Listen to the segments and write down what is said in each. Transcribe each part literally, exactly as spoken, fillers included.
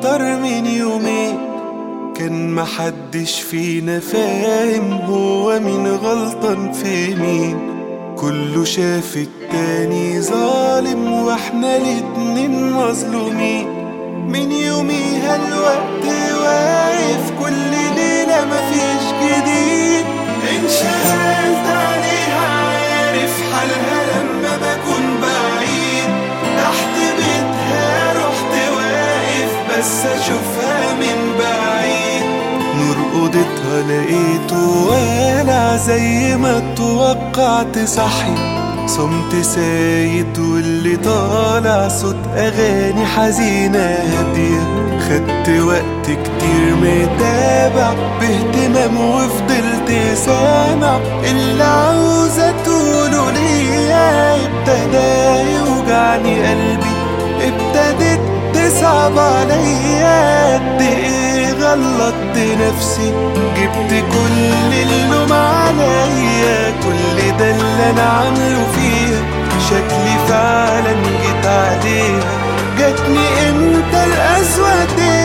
أكتر من يومين، كان محدش فينا فاهم هو مين غلطان في مين. كله شاف التاني ظالم واحنا الاتنين مظلومين. من يوميها الوقت واقف، كل ليلة مفيش جديد. انشغلت عليها عارف حالها لما بكون بعيد. تحت بيتها رحت واقف بس اشوفها من بعيد. نور اوضتها لقيته والع زي ما اتوقعت صحي. صمت سايد واللي طالع صوت اغاني حزينة هادية. خدت وقت كتير متابع باهتمام وفضلت سامع اللي عاوزة تقوله ليا. ابتدى يوجعني قلبي، ابتدت تصعب عليا. قد ايه غلطت نفسي، جبت كل اللوم عليا. كل ده اللي انا عامله فيها، شكلي فعلا جيت عليها. جاتني امتى القسوة دي؟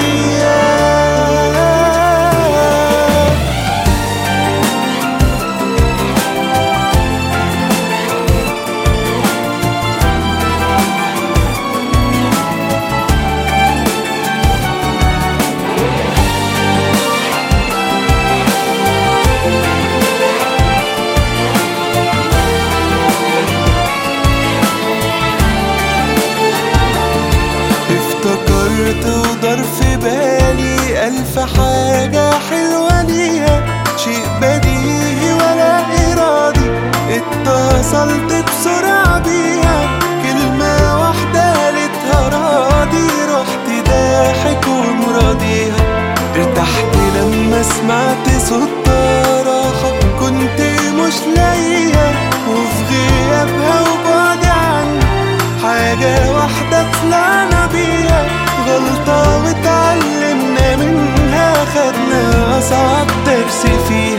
افتكرت ودار في بالي ألف حاجة حلوة ليها. شيء بديهي ولا إرادي، اتصلت بسرعة بيها. كلمة واحدة قالتها راضي، رحت ضاحك ومراضيها. ارتحت لما سمعت صوتها راحة كنت مش لاقيها. وفي غيابها وبعدي عني حاجة واحدة طلعنا بيها. غلطة واتعلمنا منها، خدنا أصعب درس فيها.